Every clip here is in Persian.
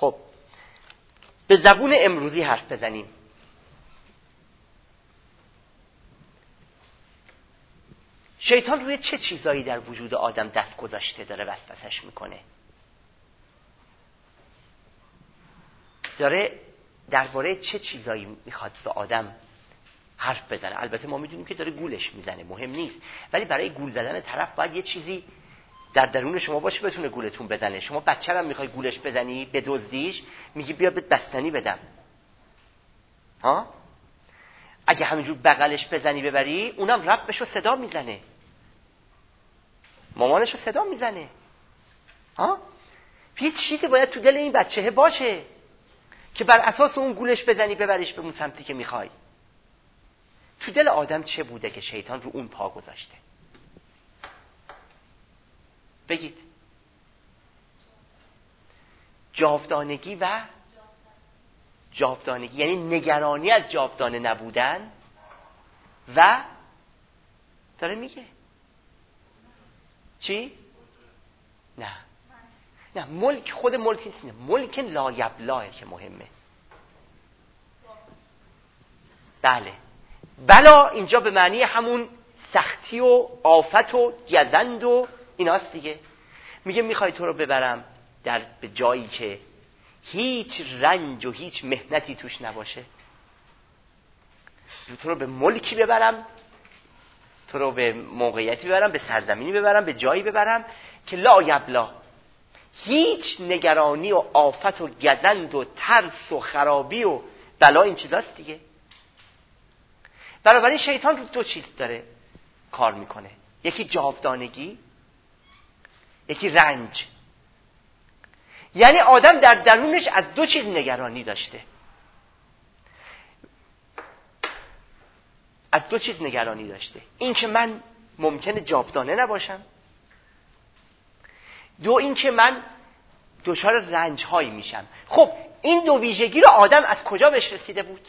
خب به زبون امروزی حرف بزنیم. شیطان روی چه چیزایی در وجود آدم دست گذاشته داره وسوسش میکنه؟ داره درباره چه چیزایی میخواد به آدم حرف بزنه؟ البته ما میدونیم که داره گولش میزنه، مهم نیست، ولی برای گول زدن طرف باید یه چیزی در درون شما باشه بتونه گولتون بزنه. شما بچه رو میخوای گولش بزنی، بدزدیش، میگی بیا بهت بستنی بدم. ها؟ اگه همینجور بغلش بزنی ببری، اونم ربشو صدا میزنه، مامانشو صدا میزنه. ها؟ یه چیزی باید تو دل این بچه باشه که بر اساس اون گولش بزنی ببریش به اون سمتی که میخوای. تو دل آدم چه بوده که شیطان رو اون پا گذاشته؟ بگید. جاودانگی و جاودانگی یعنی نگرانی از جاودانه نبودن و داره میگه چی؟ نه ملک، خود ملک نیست، ملک لایبلاه که مهمه. بله بلا اینجا به معنی همون سختی و آفت و گزند و ایناست دیگه. میگه میخوای تو رو ببرم به جایی که هیچ رنج و هیچ مهنتی توش نباشه، تو رو به ملکی ببرم، تو رو به موقعیتی ببرم، به سرزمینی ببرم، به جایی ببرم که لا یبلا، هیچ نگرانی و آفت و گزند و ترس و خرابی و بلا این چیزاست دیگه. بنابراین شیطان رو دو چیز داره کار میکنه، یکی جاودانگی، یکی رنج. یعنی آدم در درونش از دو چیز نگرانی داشته، از دو چیز نگرانی داشته. این که من ممکنه جاودانه نباشم، دو این که من دچار رنج هایی میشم. خب این دو ویژگی رو آدم از کجا بهش رسیده بود؟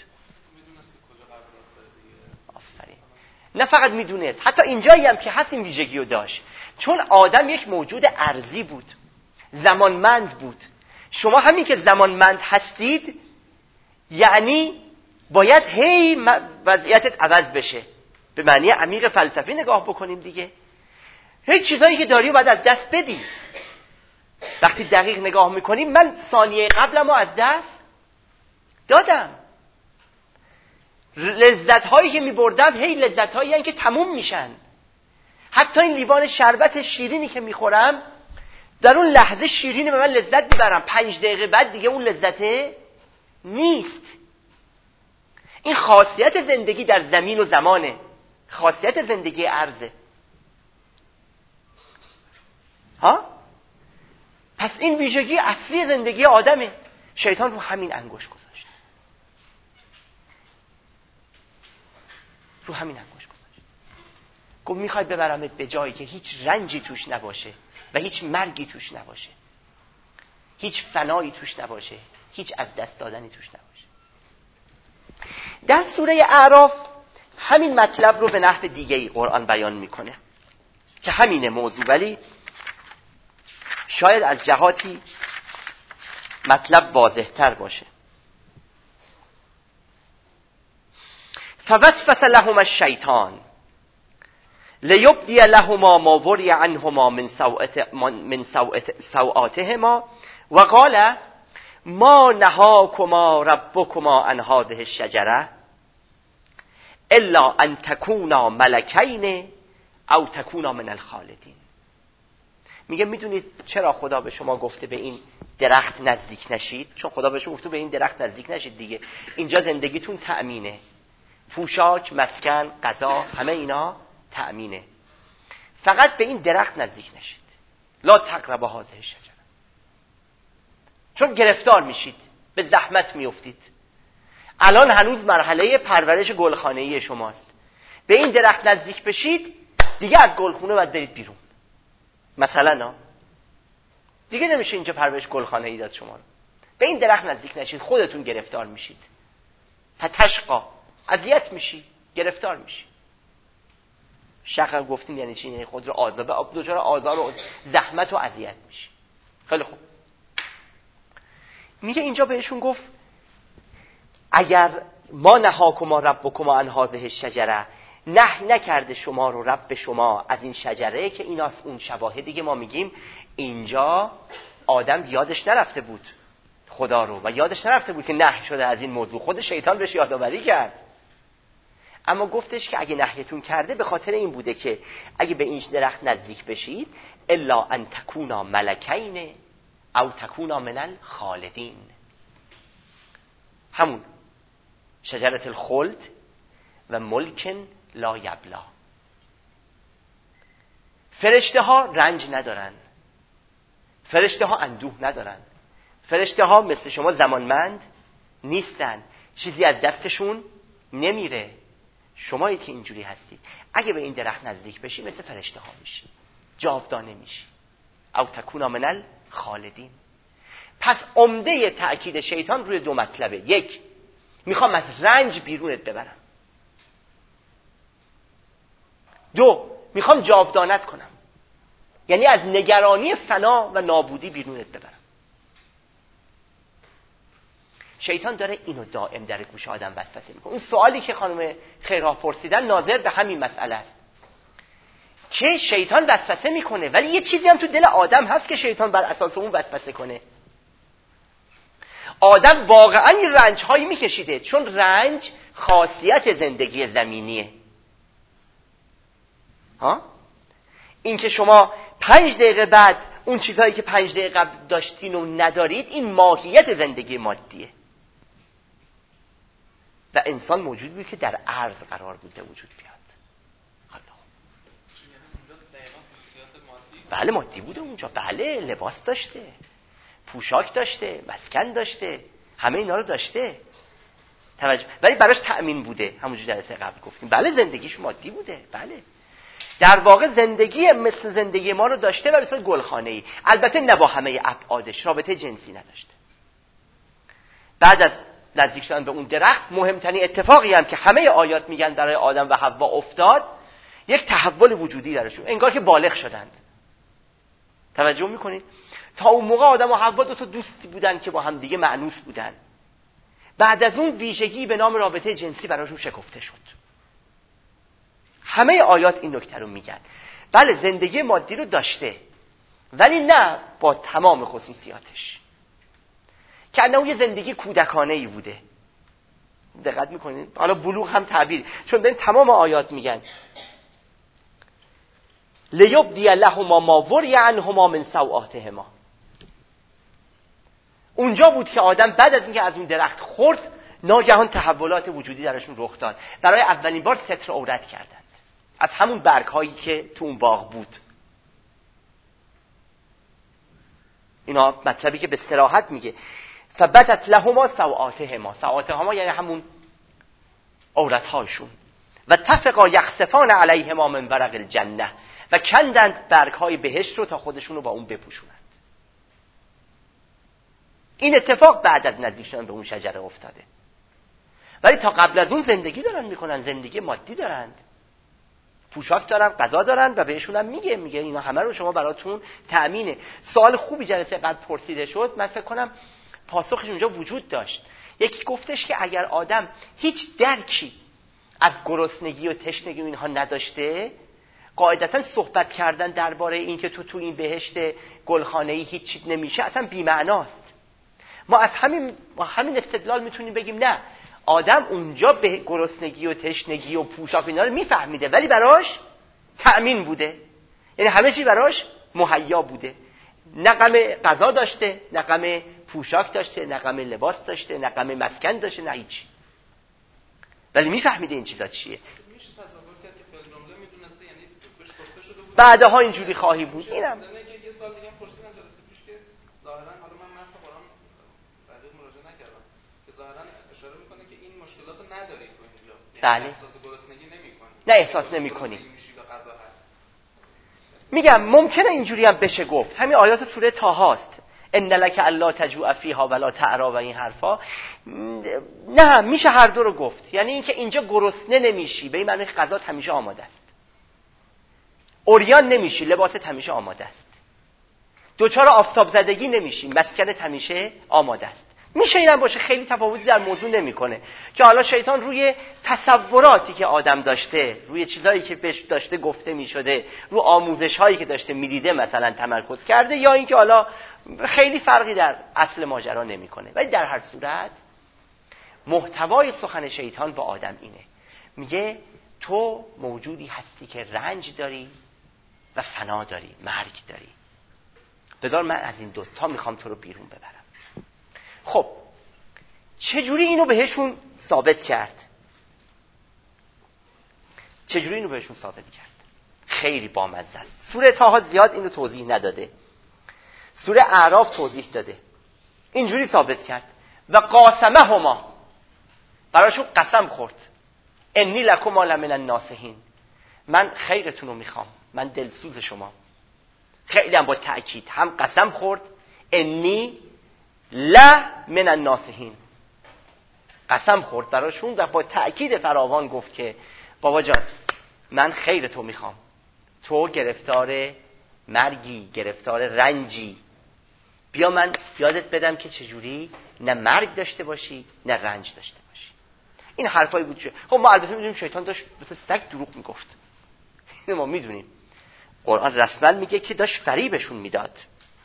آفرین. نه فقط میدونست، حتی اینجایی هم که هست این ویژگی رو داشت، چون آدم یک موجود ارضی بود، زمانمند بود. شما همین که زمانمند هستید یعنی باید هی وضعیتت عوض بشه. به معنی عمیق فلسفی نگاه بکنیم دیگه، هیچ چیزایی که داری باید از دست بدی. وقتی دقیق نگاه میکنیم، من ثانیه قبلم رو از دست دادم. لذت هایی که میبردم هی لذت هایی هستند که تموم میشن. حتی این لیوان شربت شیرینی که میخورم، در اون لحظه شیرینی به من لذت میبرم، 5 دقیقه بعد دیگه اون لذته نیست. این خاصیت زندگی در زمین و زمانه، خاصیت زندگی ارضه. ها؟ پس این ویژگی اصلی زندگی آدمه. شیطان رو همین انگشت گذاشت، رو همین انگشت گذاشت. گفت میخوای ببرمت به جایی که هیچ رنجی توش نباشه و هیچ مرگی توش نباشه، هیچ فنایی توش نباشه، هیچ از دست دادنی توش نباشه. در سوره اعراف همین مطلب رو به نحو دیگه‌ای قرآن بیان میکنه که همینه موضوع، ولی شاید از جهاتی مطلب واضح‌تر باشه. فوسوس لهما الشیطان لیبدی لهما ما وری عنهما من سوآتهما و قال ما نهاکما ربکما عن هذه الشجره الا ان تکونا ملکین او تکونا من الخالدین. میگه میدونید چرا خدا به شما گفته به این درخت نزدیک نشید؟ چون خدا به شما گفته به این درخت نزدیک نشید دیگه. اینجا زندگیتون تأمینه، پوشاک، مسکن، غذا، همه اینا تأمینه. فقط به این درخت نزدیک نشید. لا تقربوا هذه الشجره. چون گرفتار میشید، به زحمت میافتید. الان هنوز مرحله پرورش گلخانه‌ای شماست. به این درخت نزدیک بشید دیگه از گلخونه باید برید بیرون. مثلا دیگه نمیشه اینجا پرورش گلخانه‌ای داد شما رو. به این درخت نزدیک نشید، خودتون گرفتار میشید. فتشقا، اذیت میشی، گرفتار میشی. شقا گفتین یعنی چی؟ یعنی خود رو دچار آزار و زحمت و اذیت میشی. خیلی خوب. میگه اینجا بهشون گفت اگر ما نهاکما ربکما عن هذه الشجره، نهی نکرده شما رو رب شما از این شجره که ایناست. اون شواهدی که ما میگیم اینجا آدم یادش نرفته بود خدا رو و یادش نرفته بود که نهی شده از این موضوع، خود شیطان بهش یادآوری کرد. اما گفتش که اگه نهیتون کرده به خاطر این بوده که اگه به این درخت نزدیک بشید الا ان تکونا ملکین او تکونا من الخالدین، همون شجرة الخلد و ملک لا یبلا. فرشته ها رنج ندارن، فرشته ها اندوه ندارن، فرشته ها مثل شما زمانمند نیستن، چیزی از دستشون نمیره. شمایی که اینجوری هستید اگه به این درخت نزدیک بشی مثل فرشته ها میشی، جاودانه میشی. او تکونا من الخالدین. پس عمده تأکید شیطان روی دو مطلبه: یک، میخوام از رنج بیرونت ببرم، دو، میخوام جاودانت کنم، یعنی از نگرانی فنا و نابودی بیرونت ببرم. شیطان داره اینو دائم در گوش آدم وسوسه میکنه. اون سوالی که خانم خیرها پرسیدن ناظر به همین مسئله است که شیطان وسوسه میکنه، ولی یه چیزی هم تو دل آدم هست که شیطان بر اساس اون وسوسه کنه. آدم واقعا این رنج هایی میکشیده، چون رنج خاصیت زندگی زمینیه. این که شما 5 دقیقه بعد اون چیزهایی که 5 دقیقه قبل داشتین و ندارید، این ماهیت زندگی مادیه. و انسان موجود بود که در عرض قرار بوده وجود بیاد. بله مادی بوده اونجا، بله لباس داشته، پوشاک داشته، مسکن داشته، همه اینا رو داشته، توجه، ولی براش تأمین بوده. همونجور جلسه قبل گفتیم بله زندگیش مادی بوده، بله در واقع زندگی مثل زندگی ما رو داشته و مثل گلخانه‌ای، البته نه با همه ابعادش، رابطه جنسی نداشته. بعد از نزدیک شدن به اون درخت، مهمترین اتفاقی هم که همه آیات میگن برای آدم و حوا افتاد، یک تحول وجودی درشون، انگار که بالغ شدند. توجه میکنید؟ تا اون موقع آدم و حوا دو تا دوستی بودن که با هم دیگه مأنوس بودن. بعد از اون ویژگی به نام رابطه جنسی براشون شکفته شد. همه آیات این نکته رو میگن. بله زندگی مادی رو داشته، ولی نه با تمام خصوصیاتش، که انه یه زندگی کودکانه‌ای بوده. دقت میکنید؟ حالا بلوغ هم تعبیر، چون ببین تمام آیات میگن لیبدی لهما ما وری عنهما من سوآتهما. اونجا بود که آدم بعد از اینکه از اون درخت خورد، ناگهان تحولات وجودی درشون رخ داد. برای اولین بار ستر عورت کردند از همون برگ هایی که تو اون باغ بود. اینا مطلبی که به صراحت میگه فبدت لهما سوآتهما. سوآتهما یعنی همون عورت هاشون. و تفقا یخسفان علیهما من ورق الجنه، و کندند برگ های بهشت رو تا خودشون رو با اون بپوشونند. این اتفاق بعد از نزدیک شدن به اون شجره افتاده، ولی تا قبل از اون زندگی دارن میکنن، زندگی مادی دارند، پوشاک دارن، غذا دارن، و بهشون هم میگه اینا همه رو شما براتون تأمینه. سوال خوبی جلسه قبل پرسیده شد، من فکر کنم پاسخش اونجا وجود داشت. یکی گفتش که اگر آدم هیچ درکی از گرسنگی و تشنگی و اینها نداشته، قاعدتا صحبت کردن درباره این که تو این بهشت گلخانه‌ای هیچ چیز نمیشه اصلا بی‌معناست. ما از همین استدلال میتونیم بگیم نه، آدم اونجا به گرسنگی و تشنگی و پوشاک اینا رو میفهمیده، ولی براش تأمین بوده، یعنی همه چی براش مهیا بوده. نه غم غذا داشته، نه غم پوشاک داشته، نه غم لباس داشته، نه غم مسکن داشته، نه هیچ، ولی میفهمیده این چیزا چیه. میشه تصور کرد که فعل جمله میدونسته، یعنی بهش گفته شده بود بعدها اینجوری خواهی بود. اینم یه سال دیگه پرسیدن جلسه پیش که ظاهرا، حالا من متن قرآن دقیق مراجعه نکردم، که ظاهرا اشاره میکنه که این مشکلات رو نداری تو اینجا، بله. احساس گرسنگی نمی‌کنی، نه احساس نمی‌کنی. میگم ممکنه اینجوری هم بشه گفت، همین آیات سوره طه است، ان لک الا تجوع فیها ولا تعری و این حرفا. نه میشه هر دو رو گفت، یعنی اینکه اینجا گرسنه نمیشی، به این معنی که غذات همیشه آماده است، عریان نمیشی، لباست همیشه آماده است، دوچار آفتاب زدگی نمیشی، مسکنت همیشه آماده است. میشه اینم باشه، خیلی تفاوتی در موضوع نمیکنه که حالا شیطان روی تصوراتی که آدم داشته، روی چیزایی که بهش داشته گفته میشده، رو آموزش هایی که داشته میدیده مثلا تمرکز کرده، یا اینکه حالا خیلی فرقی در اصل ماجرا نمیکنه. ولی در هر صورت محتوای سخن شیطان با آدم اینه، میگه تو موجودی هستی که رنج داری و فنا داری، مرگ داری، بذار من از این دوتا میخوام تو رو بیرون ببرم. خب چجوری اینو بهشون ثابت کرد؟ خیلی بامزه است. سوره طه زیاد اینو توضیح نداده، سوره اعراف توضیح داده. اینجوری ثابت کرد و قاسمهما، براشون قسم خورد، انی لکما لمن الناصحین، من خیرتون رو میخوام، من دلسوز شما. خیلی هم با تأکید هم قسم خورد، انی لمن الناصحین، قسم خورد براشون و با تأکید فراوان گفت که بابا جان من خیرتو میخوام، تو گرفتار مرگی، گرفتار رنجی، بیا من یادت بدم که چجوری نه مرگ داشته باشی نه رنج داشته باشی. این حرفایی بود که خب ما البته میدونیم شیطان داشت مثل سگ دروغ میگفت، اینو ما میدونیم. قرآن رسما میگه که داشت فریبشون میداد.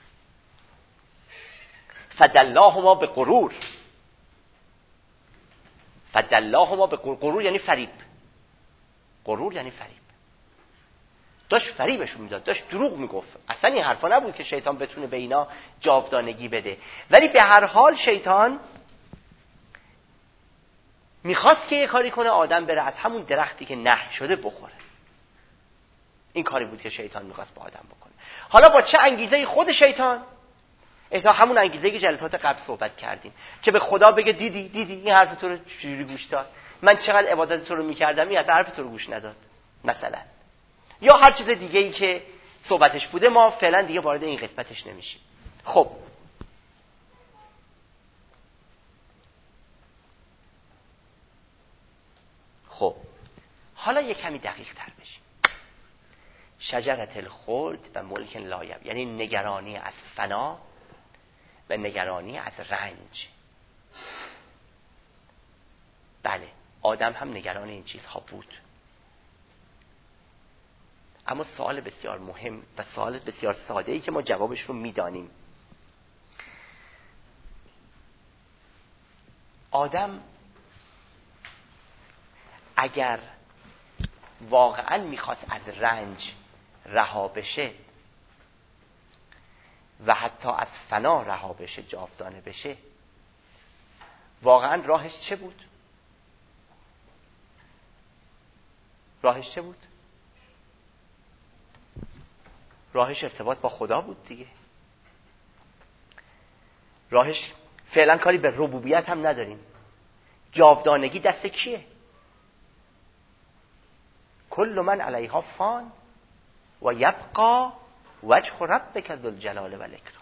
فدلاهما به غرور، غرور یعنی فریب، غرور یعنی فریب. داشت فریبشون میداد، داشت دروغ میگفت. اصلا این حرفا نبود که شیطان بتونه به اینا جاودانگی بده، ولی به هر حال شیطان میخواست که یه کاری کنه آدم بره از همون درختی که نهی شده بخوره. این کاری بود که شیطان میخواست با آدم بکنه. حالا با چه انگیزه خود شیطان؟ تا همون انگیزه که جلسات قبل صحبت کردیم که به خدا بگه دیدی این حرف تو رو چجوری گوش داد، من چقدر عبادت تو رو میکردم این از حرف تو رو گوش نداد مثلا، یا هر چیز دیگه ای که صحبتش بوده. ما فعلا دیگه وارد این قسمتش نمیشیم. خب حالا یه کمی دقیق تر بشیم. شجرة الخلد و ملک لا یبلی، یعنی نگرانی از فنا و نگرانی از رنج. بله آدم هم نگران این چیزها بود، اما سوال بسیار مهم و سوال بسیار ساده‌ای که ما جوابش رو میدانیم. آدم اگر واقعا میخواست از رنج رها بشه و حتی از فنا رها بشه، جاودانه بشه، واقعا راهش چه بود؟ راهش ارتباط با خدا بود دیگه. راهش فعلا کاری به ربوبیت هم نداریم. جاودانگی دست کیه؟ کل من علیها فان و یبقى وجه ربک ذو الجلال و الاکرام.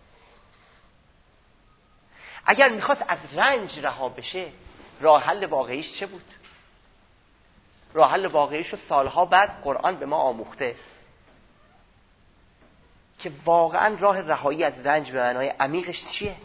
اگر میخواست از رنج رها بشه، راه حل واقعیش چه بود؟ راه حل واقعیش رو سالها بعد قرآن به ما آموخته که واقعا راه رهایی از رنج به معنای عمیقش چیه؟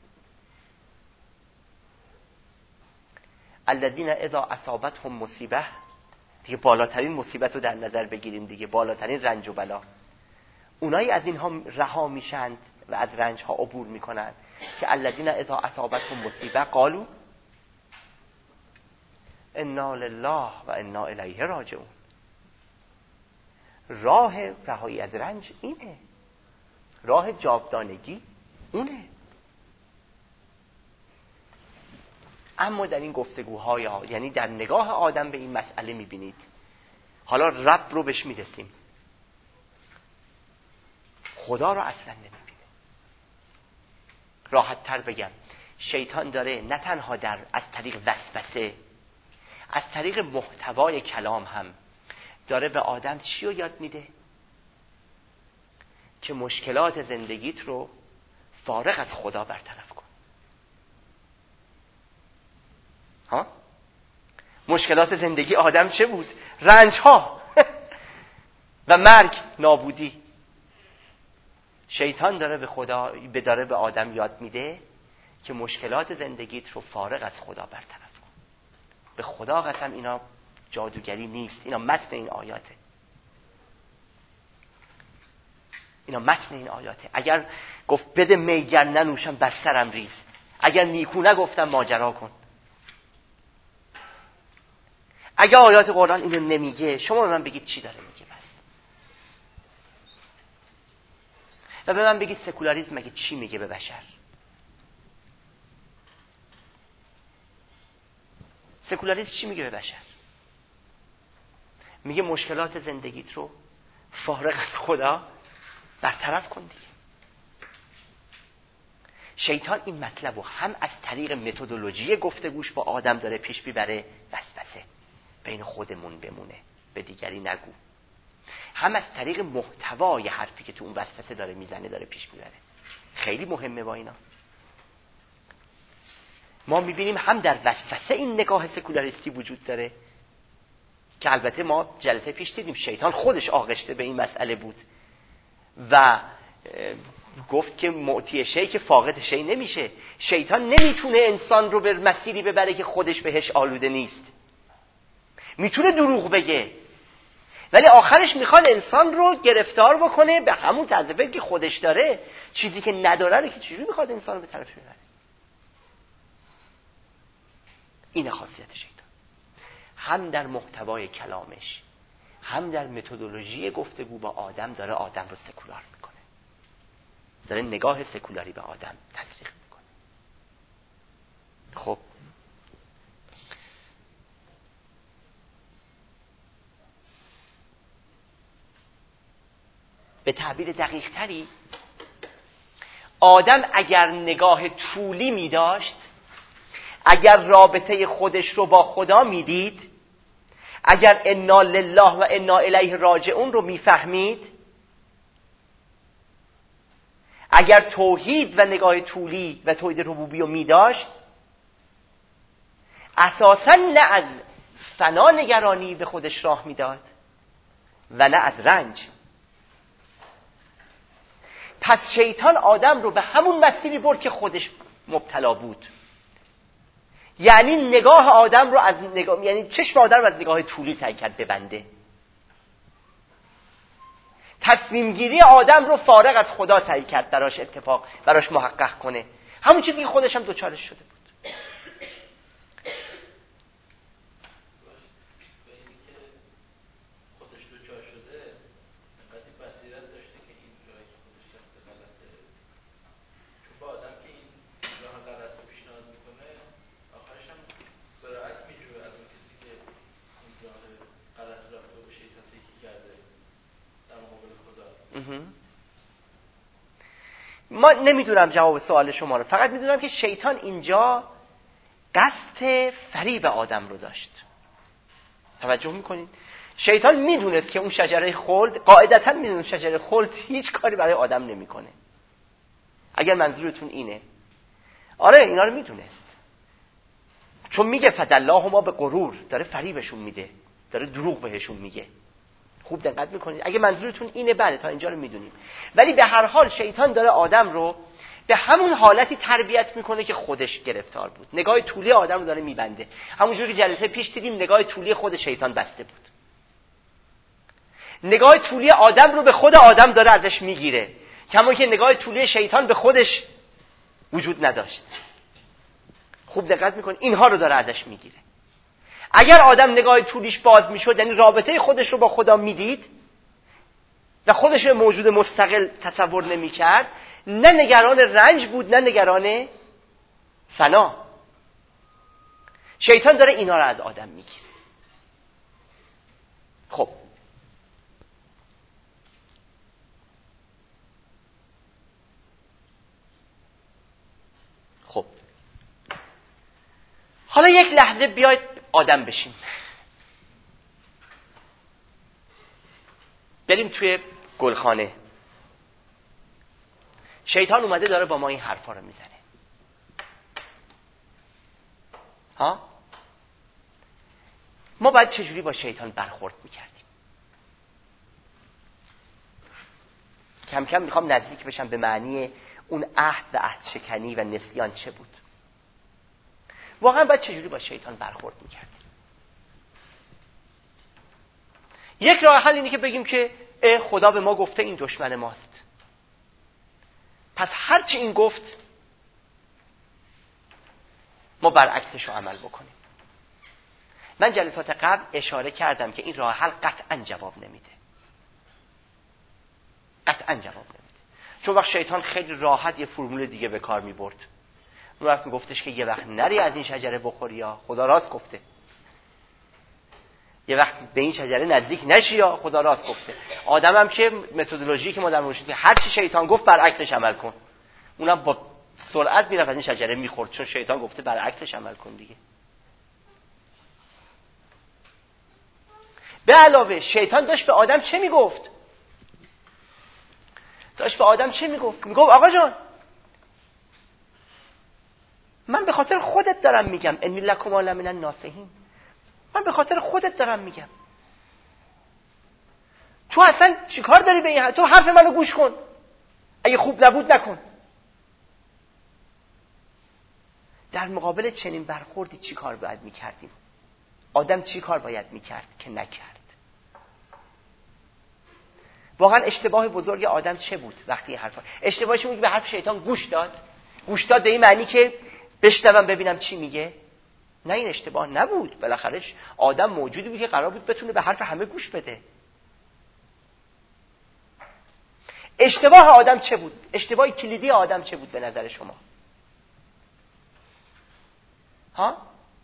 الذین اذا اصابتهم مصیبه، دیگه بالاترین مصیبت رو در نظر بگیریم دیگه، بالاترین رنج و بلا. اونایی از اینها رها میشند و از رنج ها عبور میکنند که الذین اذا اصابتهم مصیبه قالوا انا لله و انا الیه راجعون. راه رهایی از رنج اینه، راه جاودانگی اونه. اما در این گفتگوهای یعنی در نگاه آدم به این مسئله میبینید، حالا رب رو بهش میرسیم، خدا رو اصلا نمیبینه. راحت تر بگم، شیطان داره نه تنها از طریق وسوسه، از طریق محتوای کلام هم داره به آدم چی رو یاد میده؟ که مشکلات زندگیت رو فارغ از خدا برطرف کن. مشکلات زندگی آدم چه بود؟ رنج ها و مرگ، نابودی. شیطان داره به آدم یاد میده که مشکلات زندگیت رو فارغ از خدا برطرف کن. به خدا قسم اینا جادوگری نیست، اینا متن این آیاته. اینا متن این آیاته. اگر گفت بده میگر ننوشم بر سرم ریز، اگر نیکو نگفتم ماجرا کن. اگر آیات قرآن اینو نمیگه، شما به من بگید چی داره میگه بس. و به من بگید سکولاریسم مگه چی میگه به بشر؟ سکولاریسم چی میگه به بشر؟ میگه مشکلات زندگیت رو فارغ از خدا برطرف کن دیگه. شیطان این مطلب رو هم از طریق متدولوژی گفتگوش با آدم داره پیش میبره، وسوسه بین خودمون بمونه، به دیگری نگو، هم از طریق محتوای حرفی که تو اون وسوسه داره میزنه داره پیش میبره. خیلی مهمه با اینا. ما میبینیم هم در وسوسه این نگاه سکولاریستی وجود داره که البته ما جلسه پیش دیدیم شیطان خودش آغشته به این مسئله بود و گفت که معطی شی که فاقد شی نمیشه. شیطان نمیتونه انسان رو به مسیری ببره که خودش بهش آلوده نیست. میتونه دروغ بگه ولی آخرش میخواد انسان رو گرفتار بکنه به همون طرز فکری که خودش داره. چیزی که نداره رو که چجوری میخواد انسان رو به طرف ببره؟ این خاصیت شیطان. هم در محتوای کلامش هم در متدولوژی گفتگو با آدم داره آدم رو سکولار میکنه، داره نگاه سکولاری به آدم تزریق میکنه. خب به تعبیر دقیق تری، آدم اگر نگاه طولی می داشت، اگر رابطه خودش رو با خدا می دید، اگر انا لله و انا الیه راجعون رو می فهمید، اگر توحید و نگاه طولی و توحید ربوبی رو می داشت، اساساً نه از فنا نگرانی به خودش راه می داد و نه از رنج. پس شیطان آدم رو به همون مسیری برد که خودش مبتلا بود. یعنی نگاه آدم رو از یعنی چشم آدم رو از نگاه طولی سعی کرد ببنده. تصمیم گیری آدم رو فارغ از خدا سعی کرد براش محقق کنه. همون چیزی که خودش هم دوچارش شده بود. ما نمیدونم جواب سوال شما رو، فقط میدونم که شیطان اینجا قصد فریب آدم رو داشت. توجه میکنید؟ شیطان میدونست که اون شجره خلد، قاعدتا میدونه شجره خلد هیچ کاری برای آدم نمیکنه. اگر منظورتون اینه، آره اینا رو میدونست، چون میگه فدللاهما به غرور، داره فریبشون میده، داره دروغ بهشون میگه. خوب دقت میکنید؟ اگه منظورتون اینه بله، تا اینجا رو میدونیم. ولی به هر حال شیطان داره آدم رو به همون حالتی تربیت میکنه که خودش گرفتار بود. نگاه طولی آدم رو داره میبنده. همونجوری که جلسه پیش دیدیم نگاه طولی خود شیطان بسته بود. نگاه طولی آدم رو به خود آدم داره ازش میگیره، کما که نگاه طولی شیطان به خودش وجود نداشت. خوب دقت میکنید؟ اینها رو داره ازش میگیره. اگر آدم نگاه طولیش باز میشد، یعنی رابطه خودش رو با خدا میدید و خودش رو موجود مستقل تصور نمیکرد، نه نگران رنج بود نه نگران فنا. شیطان داره اینا رو از آدم میگیره. خب حالا یک لحظه بیاید آدم بشیم، بریم توی گلخانه. شیطان اومده داره با ما این حرفا رو میزنه. ما باید چجوری با شیطان برخورد میکردیم؟ کم کم میخوام نزدیک بشم به معنی اون عهد و عهد شکنی و نسیان چه بود؟ واقعا باید چجوری با شیطان برخورد میکرد؟ یک راه حل اینه که بگیم که خدا به ما گفته این دشمن ماست، پس هرچی این گفت ما برعکسش رو عمل بکنیم. من جلسات قبل اشاره کردم که این راه حل قطعا جواب نمیده، قطعا جواب نمیده. چون وقت شیطان خیلی راحت یه فرمول دیگه به کار میبرد. اون وقت میگفتش که یه وقت نری از این شجره بخوری، یا خدا راست گفته. یه وقت به این شجره نزدیک نشی، یا خدا راست گفته. آدم هم که متدولوژی که ما در موردش هر چی شیطان گفت برعکسش عمل کن، اونم با سرعت میرفت از این شجره میخورد، چون شیطان گفته برعکسش عمل کن دیگه. به علاوه شیطان داشت به آدم چه میگفت؟ داشت به آدم چه میگفت؟ میگفت آقا جان من به خاطر خودت دارم میگم، انی لکما لمن الناصحین، من به خاطر خودت دارم میگم. تو اصلا چیکار داری به این؟ تو حرف منو گوش کن، اگه خوب نبود نکن. در مقابل چنین برخوردی چی کار باید میکردیم؟ آدم چی کار باید میکرد که نکرد؟ واقعا اشتباه بزرگ آدم چه بود وقتی حرف اشتباهش بود که به حرف شیطان گوش داد؟ گوش داد به این معنی که بشنوم ببینم چی میگه؟ نه، این اشتباه نبود. بالاخره آدم موجودی بود که قرار بود بتونه به حرف همه گوش بده. اشتباه آدم چه بود؟ اشتباه کلیدی آدم چه بود به نظر شما؟ ها؟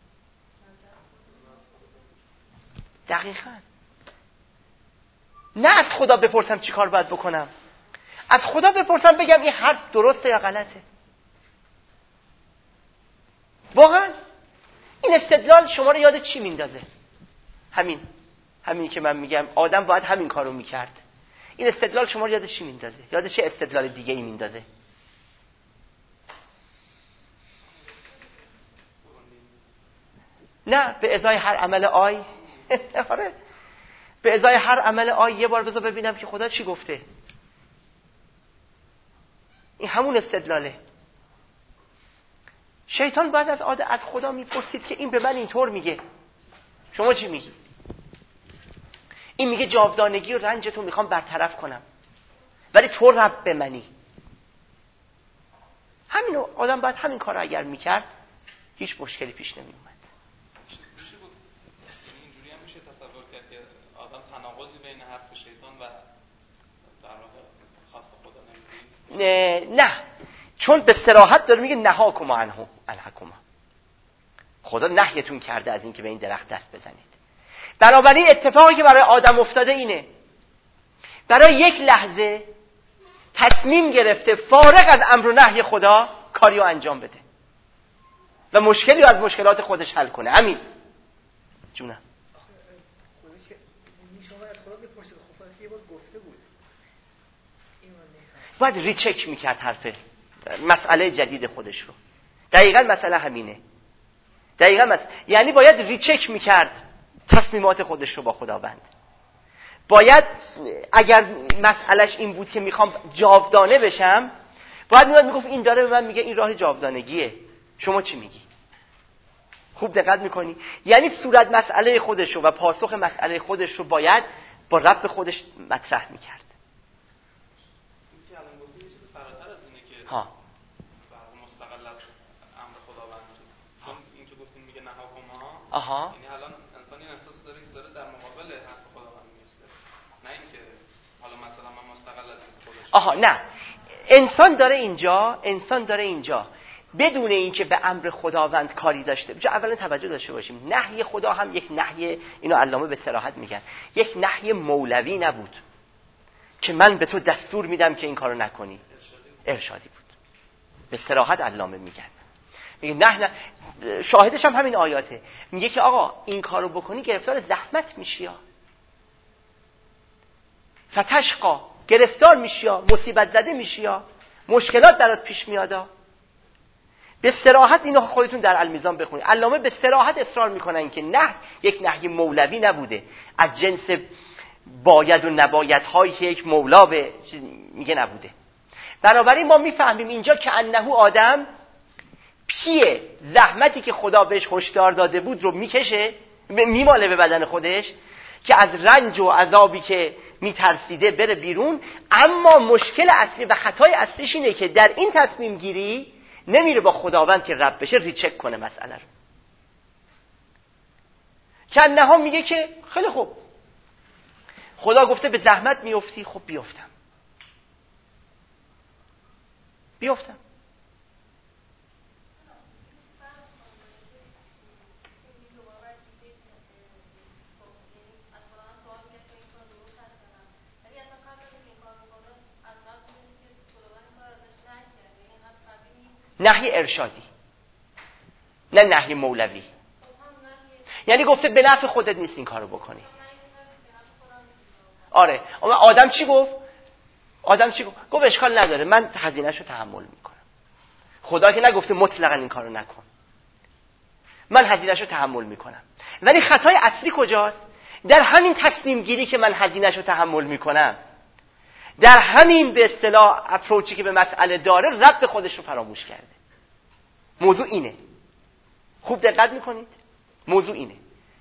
دقیقاً نه از خدا بپرسم چی کار باید بکنم، از خدا بپرسم بگم این حرف درسته یا غلطه. واقعا این استدلال شما رو یاد چی میندازه؟ همین که من میگم آدم باید همین کارو میکرد. این استدلال شما رو یاد چی میندازه؟ یاد چه استدلال دیگه ای میندازه؟ نه، به ازای هر عمل آی آره، به ازای هر عمل آی یه بار بذار ببینم که خدا چی گفته. این همون استدلاله. شیطان بعد از خدا میپرسید که این به من اینطور میگه، شما چی میگی؟ این میگه جاودانگی و رنج تو میخوام برطرف کنم، ولی تو رب به منی. همینو آدم باید همین کار رو اگر میکرد هیچ مشکلی پیش نمیومد. اینجوری هم میشه تصور کرد که آدم تناقضی بین حرف شیطان و در واقع خواست خدا نمیدید؟ نه، چون به صراحت داره میگه نهاکما عنه الحکما، خدا نهیتون کرده از این که به این درخت دست بزنید. بنابراین اتفاقی که برای آدم افتاده اینه، برای یک لحظه تصمیم گرفته فارغ از امر و نهی خدا کاری رو انجام بده و مشکلی رو از مشکلات خودش حل کنه. همین جونم. شما از خدا بپرسید، خب یه بار گفته بود. باید ریچک میکرد حرف مسئله جدید خودش رو. دقیقاً مسئله همینه. یعنی باید ریچک میکرد تصمیمات خودش رو با خداوند. باید اگر مسئلهش این بود که میخوام جاودانه بشم، باید میگفت این داره به من میگه این راه جاودانگیه، شما چی میگی؟ خوب دقت میکنی؟ یعنی صورت مسئله خودش رو و پاسخ مسئله خودش رو باید با رب خودش مطرح میکرد. این که الان گفتی چیز فراتر از اینه که ها مستقل از امر خداوند. چون این که گفتین میگه نهاکما، آها، یعنی الان انسان این احساس داره که داره در مقابل حرف خداوند میسته، نه اینکه حالا مثلا من مستقل از این خودش. آها، نه، انسان داره اینجا بدون اینکه به امر خداوند کاری داشته باشه. اولا توجه داشته باشیم نهی خدا هم یک نهی، اینو علامه به صراحت میگن، یک نهی مولوی نبود که من به تو دستور میدم که این کارو نکنی. ارشادی بود. به صراحت علامه میگن، میگه نه شاهدش هم همین آیاته، میگه که آقا این کارو بکنی گرفتار زحمت میشی، فتشقا گرفتار میشی، مصیبت زده میشی، مشکلات برات پیش میاد. به صراحت اینو خودتون در المیزان بخونید. علامه به صراحت اصرار میکنن که نه، یک نهی مولوی نبوده از جنس باید و نباید هایی که یک مولا به میگه نبوده، بنابراین ما میفهمیم اینجا که انه آدم پیه زحمتی که خدا بهش هشدار داده بود رو میکشه، میماله به بدن خودش که از رنج و عذابی که میترسیده بره بیرون. اما مشکل اصلی و خطای اصلیش اینه که در این تصمیم گیری نمیره با خداوند که رب بشه ریچک کنه مسئله رو. که انها میگه که خیلی خوب، خدا گفته به زحمت میفتی، خب بیفتم. نهی ارشادی، نه نهی مولوی. یعنی گفته به نفع خودت نیست این کارو بکنی. آره، آدم چی گفت؟ گفت اشکال نداره، من هزینه‌شو تحمل میکنم. خدا که نگفته مطلقاً این کارو نکن، من هزینه‌شو تحمل میکنم. ولی خطای اصلی کجاست؟ در همین تصمیم گیری که من هزینه‌شو تحمل میکنم، در همین به اصطلاح اپروچی که به مسئله داره، رب خودش رو فراموش کرده. موضوع اینه. خوب دقت میکنید؟ موضوع اینه.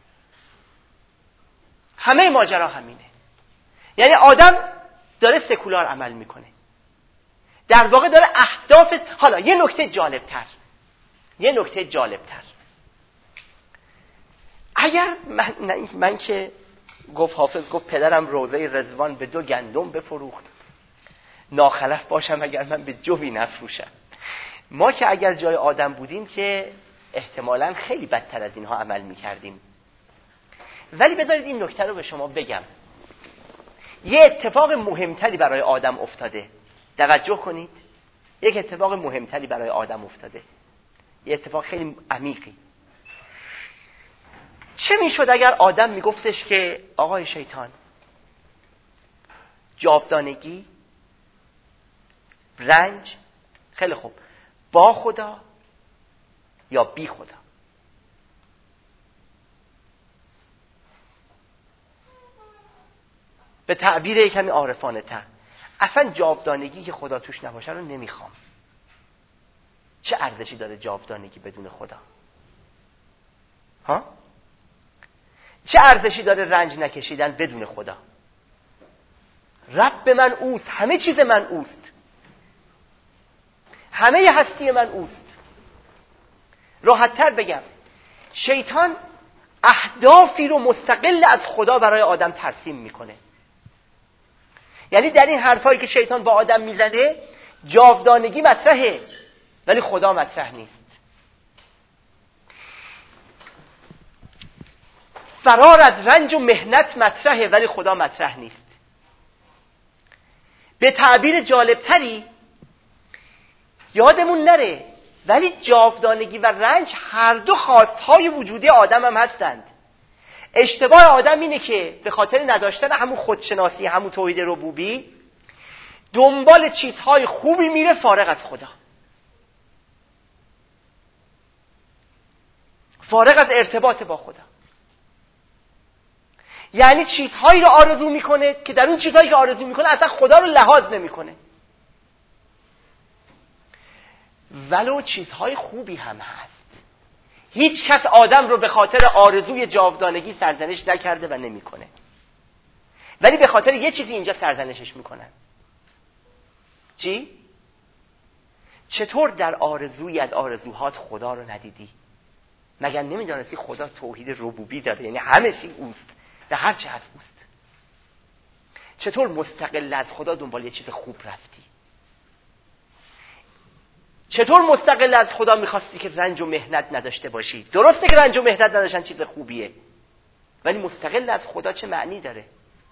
همه ماجرا همینه. یعنی آدم داره سکولار عمل میکنه، در واقع داره اهداف. حالا یه نکته جالبتر، اگر من که گفت حافظ گفت پدرم روزه رضوان به 2 گندم بفروخت، ناخلف باشم اگر من به جوی نفروشم. ما که اگر جای آدم بودیم که احتمالاً خیلی بدتر از اینها عمل میکردیم. ولی بذارید این نکته رو به شما بگم. یه اتفاق مهمتری برای آدم افتاده. توجه کنید. یک اتفاق مهمتری برای آدم افتاده. یه اتفاق خیلی عمیقی. چه میشد اگر آدم میگفتش که آقای شیطان، جاودانگی، رنج، خیلی خوب، با خدا یا بی خدا؟ به تعبیر کمی عارفانه تر، اصلا جاودانگی که خدا توش نباشه رو نمیخوام. چه ارزشی داره جاودانگی بدون خدا؟ ها؟ چه ارزشی داره رنج نکشیدن بدون خدا؟ رب من اوست، همه چیز من اوست، همه هستی من اوست. راحت‌تر بگم، شیطان اهدافی رو مستقل از خدا برای آدم ترسیم میکنه. یعنی در این حرفایی که شیطان با آدم میزنه، جاودانگی مطرحه ولی خدا مطرح نیست. فرار از رنج و محنت مطرحه ولی خدا مطرح نیست. به تعبیر جالبتری، یادمون نره ولی جاودانگی و رنج هر دو خواستهای وجودی آدم هم هستند. اشتباه آدم اینه که به خاطر نداشتن همون خودشناسی، همون توحید ربوبی، دنبال چیزهای خوبی میره فارغ از خدا، فارغ از ارتباط با خدا. یعنی چیزهایی رو آرزو میکنه که در اون چیزهایی که آرزو میکنه اصلا خدا رو لحاظ نمیکنه، ولو چیزهای خوبی هم هست. هیچ کس آدم رو به خاطر آرزوی جاودانگی سرزنش نکرده و نمیکنه، ولی به خاطر یه چیزی اینجا سرزنشش میکنن. چی؟ چطور در آرزویی از آرزوهات خدا رو ندیدی؟ مگر نمیدانستی خدا توحید ربوبی داره، یعنی همه چی اوست و هر چه هست اوست. چطور مستقل از خدا دنبال یه چیز خوب رفتی؟ چطور مستقل از خدا میخواستی که رنج و محنت نداشته باشی؟ درسته که رنج و محنت نداشتن چیز خوبیه، ولی مستقل از خدا چه معنی داره؟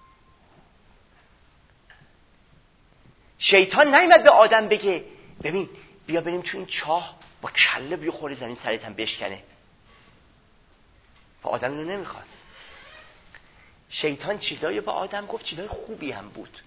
شیطان نیامد به آدم بگه ببین بیا بریم تو این چاه با کله بخوری زمین سرت هم بشکنه. و آدم اینو نمیخواست. شیطان چیزایی به آدم گفت، چیزای خوبی هم بود،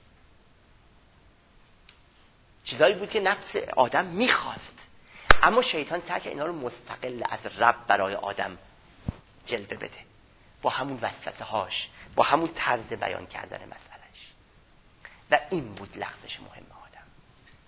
چیزایی بود که نفس آدم میخواست، اما شیطان سعی کرد اینا رو مستقل از رب برای آدم جلوه بده، با همون وسوسه هاش، با همون طرز بیان کردن مسئلهش. و این بود لغزش مهم آدم.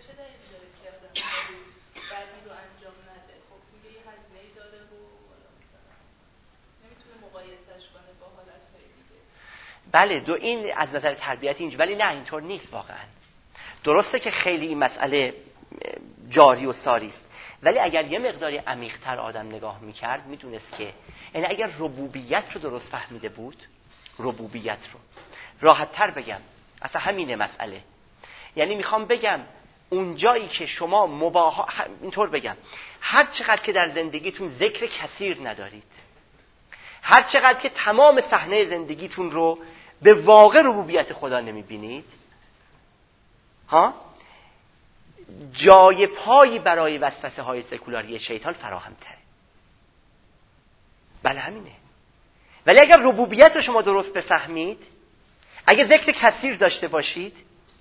چه دلیلی داره که آدم بعدی رو انجام نده؟ خب میگه یه هزینه‌ای داره و مثلا نمیتونه مقایسهش کنه با حالت‌های دیگه. بله این از نظر تربیتی اینجوری، ولی نه اینطور نیست واقعا. درسته که خیلی این مسئله جاری و ساری است، ولی اگر یه مقداری عمیق‌تر آدم نگاه می‌کرد می‌دونست که یعنی اگر ربوبیت رو درست فهمیده بود، ربوبیت رو راحت‌تر بگم اصلا همینه مسئله. یعنی میخوام بگم اون جایی که شما اینطور بگم، هر چقدر که در زندگیتون ذکر کثیر ندارید، هر چقدر که تمام صحنه زندگیتون رو به واقع ربوبیت خدا نمیبینید، جای پایی برای وسوسه های سکولاری شیطان فراهم تره. بله همینه. ولی اگر ربوبیت رو شما درست بفهمید، اگر ذکر کثیر داشته باشید،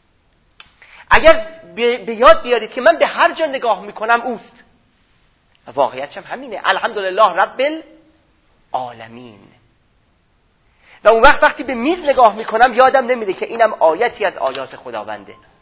اگر به یاد بیارید که من به هر جا نگاه میکنم اوست، واقعیتش هم همینه، الحمدلله رب العالمین، و اون وقتی به میز نگاه میکنم یادم نمیره که اینم آیتی از آیات خداونده.